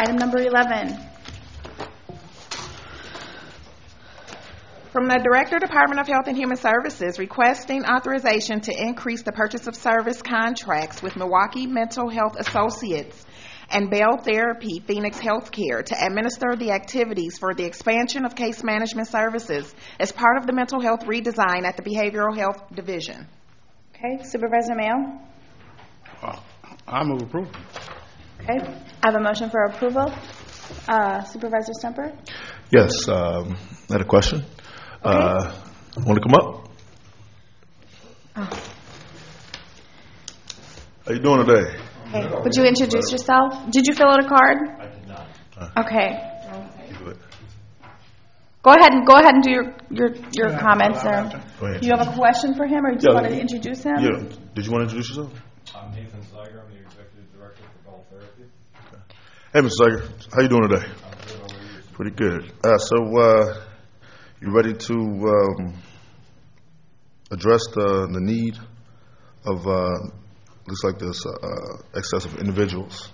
Item number 11. From the Director, Department of Health and Human Services, requesting authorization to increase the purchase of service contracts with Milwaukee Mental Health Associates and Bell Therapy Phoenix Healthcare to administer the activities for the expansion of case management services as part of the mental health redesign at the Behavioral Health Division. Okay, Supervisor Mayo. I move approval. Okay, I have a motion for approval. Supervisor Stemper? Yes, I had a question. Okay. Want to come up? Oh. How you doing today? Okay, would you introduce yourself? Did you fill out a card? I did not. Okay. Good. Go ahead and do your comments, sir. Go ahead. Do you have a question for him, or do you want to introduce him? Yeah. Did you want to introduce yourself? I'm Nathan Zeiger. I'm the Executive Director for Bell Therapy. Okay. Hey, Mr. Zeiger. How you doing today? I'm good. How are you? Pretty good. You ready to address the need of looks like this excess of individuals?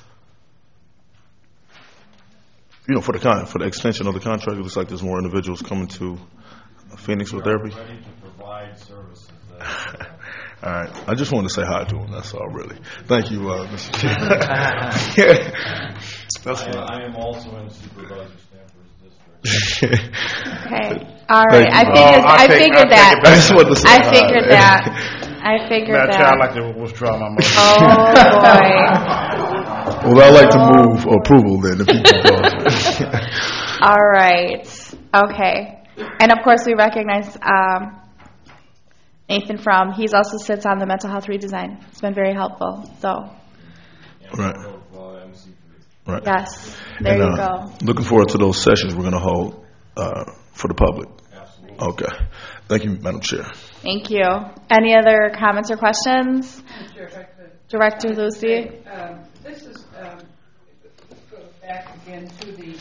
For the extension of the contract, it looks like there's more individuals coming to Phoenix for therapy. We're ready to provide services. All right. I just wanted to say hi to him. That's all, really. Thank you, Mr. Chair. I am also in Supervisor Stamper's district. Okay. All right. I figured that. I just wanted to say hi. I figured that. Chair, I'd like to withdraw my motion. Oh, boy. Well, I'd like to move approval then, if you can. All right. Okay. And, of course, we recognize Nathan he also sits on the mental health redesign. It's been very helpful. So. Right. Right. Yes. There you go. Looking forward to those sessions we're going to hold for the public. Absolutely. Okay. Thank you, Madam Chair. Thank you. Any other comments or questions? Chair, if I could. Director Lucy? This goes back again to the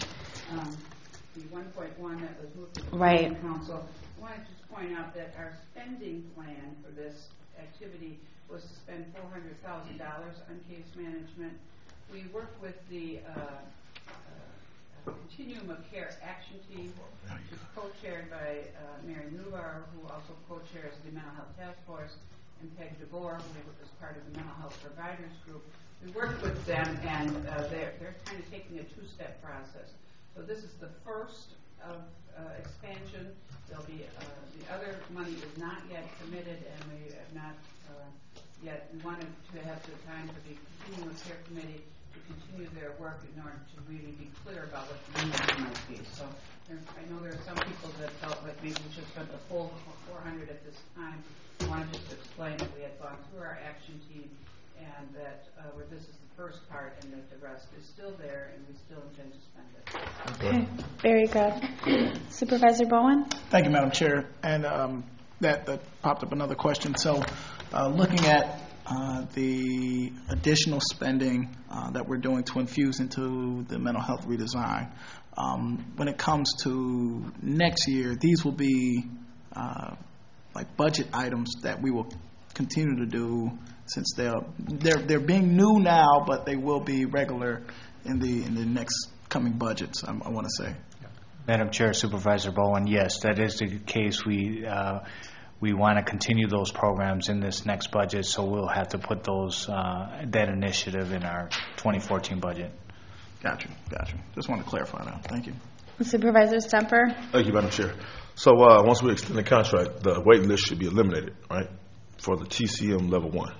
1.1 that was moved to the Right. Council. I want to just point out that our spending plan for this activity was to spend $400,000 on case management. We worked with the Continuum of Care Action Team, which is co-chaired by Mary Newbar, who also co-chairs the Mental Health Task Force, and Peg DeBoer, who was part of the Mental Health Providers Group. We worked with them, and they're kind of taking a two-step process. So this is the first of expansion. There'll be the other money is not yet committed, and we have not yet. We wanted to have the time for the Continuum of Care Committee to continue their work in order to really be clear about what the needs might be. So I know there are some people that felt like maybe we should spend the full 400 at this time. I wanted just to explain that we had gone through our action team and that this is the first part and that the rest is still there and we still intend to spend it. Okay. Very good. Supervisor Bowen? Thank you, Madam Chair. And that popped up another question. So looking at the additional spending that we're doing to infuse into the mental health redesign, when it comes to next year, these will be like budget items that we will continue to do since they're being new now, but they will be regular in the next coming budgets. I want to say. Madam Chair, Supervisor Bowen, yes, that is the case. We want to continue those programs in this next budget, so we'll have to put that initiative in our 2014 budget. Gotcha. Just want to clarify that. Thank you. Supervisor Stemper? Thank you, Madam Chair. So once we extend the contract, the waiting list should be eliminated, right, for the TCM level 1.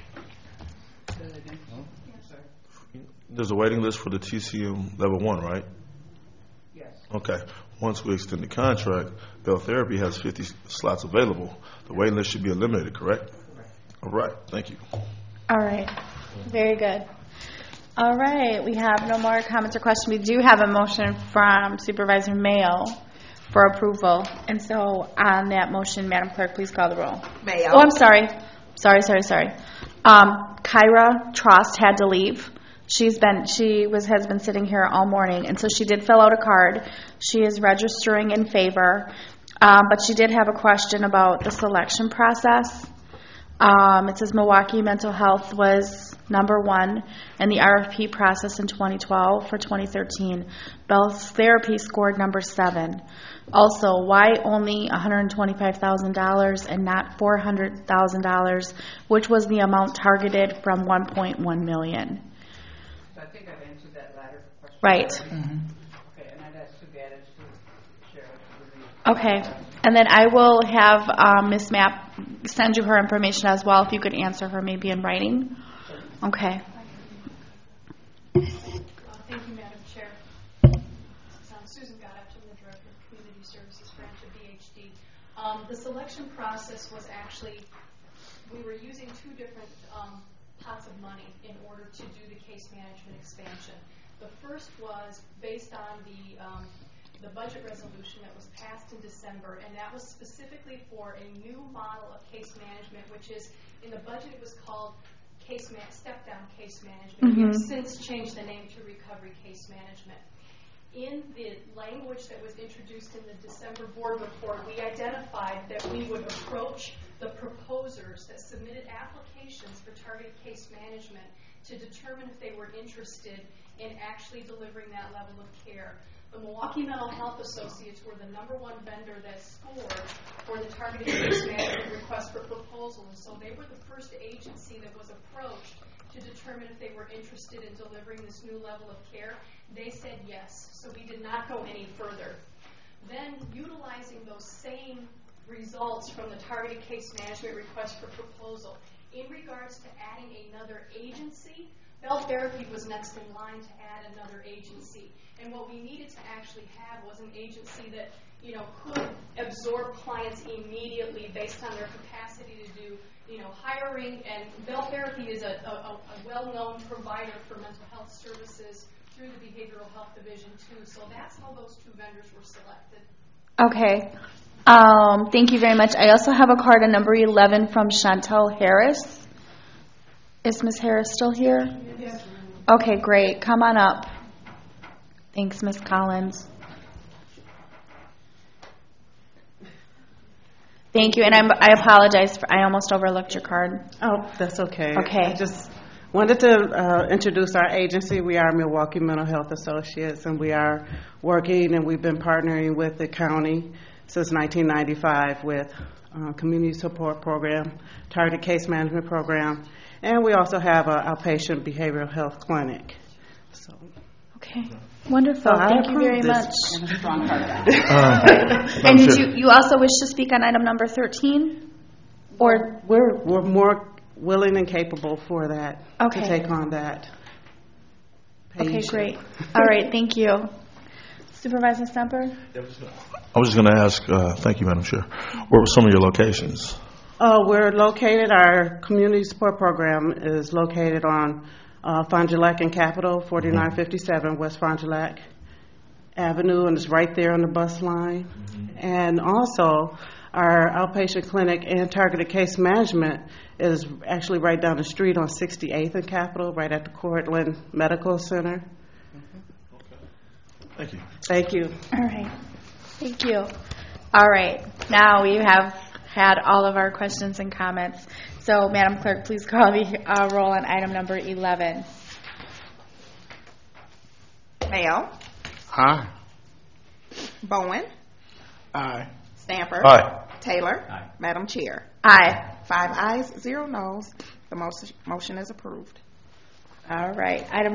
There's a waiting list for the TCM level 1, right? Yes. Okay. Once we extend the contract, Bell Therapy has 50 slots available. The waiting list should be eliminated, correct? Correct. All right. Thank you. All right. Very good. All right. We have no more comments or questions. We do have a motion from Supervisor Mayo for approval. And so on that motion, Madam Clerk, please call the roll. Mayo. Oh, I'm sorry. Sorry. Kyra Trost had to leave. She has been sitting here all morning, and so she did fill out a card. She is registering in favor, but she did have a question about the selection process. It says Milwaukee Mental Health was number 1 in the RFP process in 2012 for 2013. Bell Therapy scored number 7. Also, why only $125,000 and not $400,000, which was the amount targeted from $1.1 million? So I think I've answered that latter question. Right. Okay, and I'd ask to be added to share with you. Okay. And then I will have Ms. Mapp send you her information as well, if you could answer her maybe in writing. Okay. Thank you, Madam Chair. Susan Goddard, I'm the Director of Community Services Branch of BHD. The selection process was actually, we were using 2 different pots of money in order to do the case management expansion. The first was based on the budget resolution that was passed in December, and that was specifically for a new model of case management, which is, in the budget it was called step-down case management. We have since changed the name to recovery case management. In the language that was introduced in the December board report, we identified that we would approach the proposers that submitted applications for targeted case management to determine if they were interested in actually delivering that level of care. The Milwaukee Mental Health Associates were the number 1 vendor that scored for the targeted case management request for proposal, and so they were the first agency that was approached to determine if they were interested in delivering this new level of care. They said yes, so we did not go any further. Then, utilizing those same results from the targeted case management request for proposal, in regards to adding another agency, Bell Therapy was next in line to add another agency. And what we needed to actually have was an agency that, could absorb clients immediately based on their capacity to do, hiring. And Bell Therapy is a well-known provider for mental health services through the Behavioral Health Division too. So that's how those 2 vendors were selected. Okay. Thank you very much. I also have a card on number 11 from Chantel Harris. Is Ms. Harris still here? Yes. Okay, great. Come on up. Thanks, Ms. Collins. Thank you, and I apologize. I almost overlooked your card. Oh, that's okay. Okay. I just wanted to introduce our agency. We are Milwaukee Mental Health Associates, and we are working, and we've been partnering with the county since 1995 with community support program, targeted case management program, and we also have an outpatient behavioral health clinic. So. Okay. Wonderful. Thank you very much. And a strong card. And did you also wish to speak on item number 13? Or we're more willing and capable for that, okay, to take on that patient. Okay, great. All right, thank you. Supervisor Stemper? I was just going to ask, thank you, Madam Chair, where were some of your locations? We're located, our community support program is located on Fond du Lac and Capitol, 4957 West Fond du Lac Avenue, and it's right there on the bus line. And also, our outpatient clinic and targeted case management is actually right down the street on 68th and Capitol, right at the Cortland Medical Center. Thank you. Thank you. All right. Thank you. All right. Now we have had all of our questions and comments. So, Madam Clerk, please call the roll on item number 11. Mayo. Aye. Bowen. Aye. Stamper. Aye. Taylor. Aye. Madam Chair. Aye. 5 ayes, 0 noes. The motion is approved. All right. Item